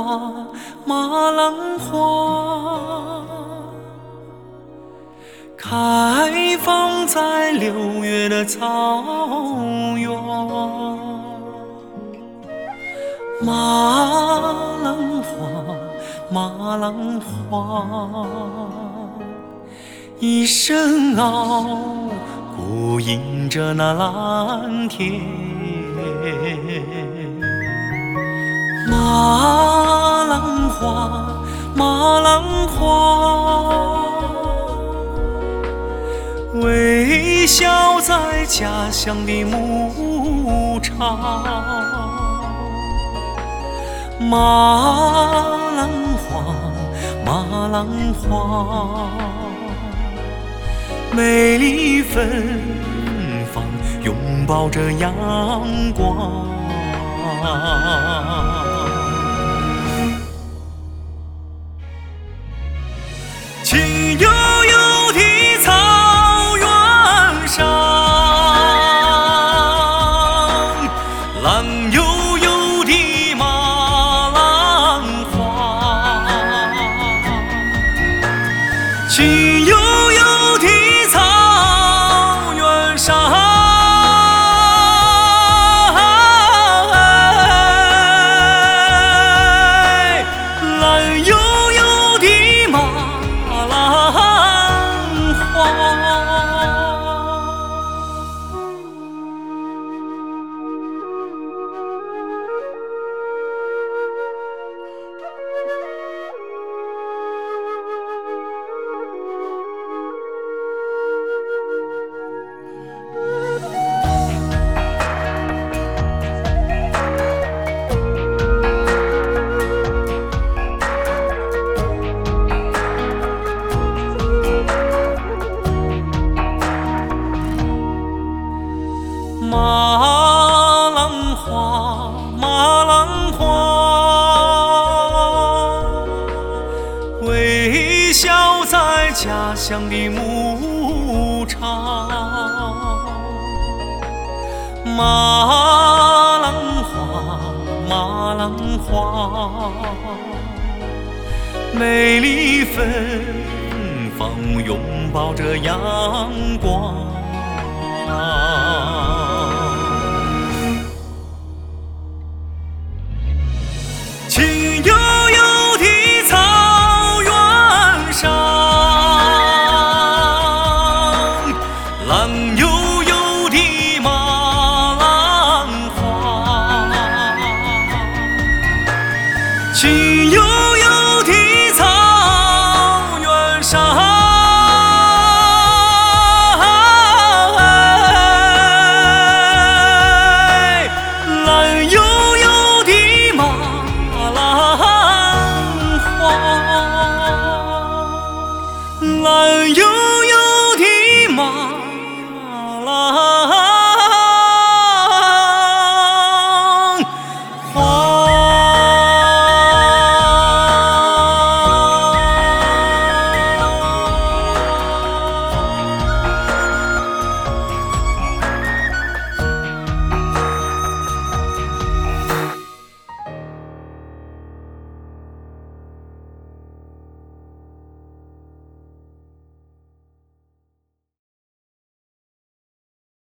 花，马兰花，开放在6月的草原。马兰花，马兰花，一声嗷，呼应着那蓝天。马兰花，马兰花，微笑在家乡的牧场。马兰花，马兰花，美丽芬芳，拥抱着阳光。青悠悠的草原上，蓝悠悠的马兰花，青悠悠的草原上，蓝悠悠的马兰花。马兰花，马兰花，微笑在家乡的牧场。马兰花，马兰花，美丽芬芳，拥抱着阳光。青悠悠的草原上，蓝悠